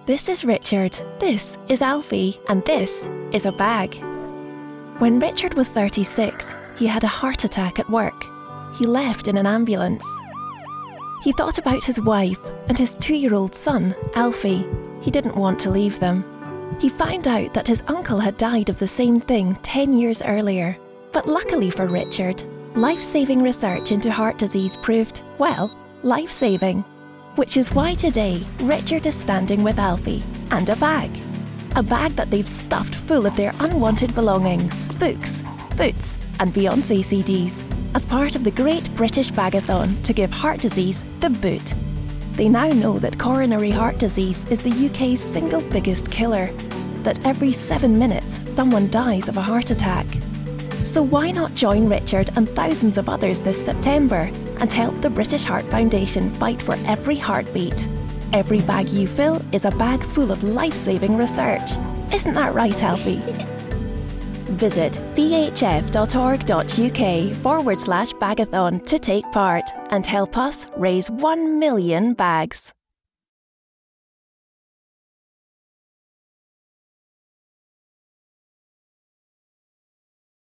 This is Richard, this is Alfie, and this is a bag. When Richard was 36, he had a heart attack at work. He left in an ambulance. He thought about his wife and his 2-year-old son, Alfie. He didn't want to leave them. He found out that his uncle had died of the same thing 10 years earlier. But luckily for Richard, life-saving research into heart disease proved, well, life-saving. Which is why today, Richard is standing with Alfie and a bag. A bag that they've stuffed full of their unwanted belongings, books, boots, and Beyoncé CDs, as part of the Great British Bagathon to give heart disease the boot. They now know that coronary heart disease is the UK's single biggest killer, that every 7 minutes someone dies of a heart attack. So why not join Richard and thousands of others this September and help the British Heart Foundation fight for every heartbeat? Every bag you fill is a bag full of life-saving research. Isn't that right, Alfie? Visit bhf.org.uk/bagathon to take part and help us raise 1 million bags.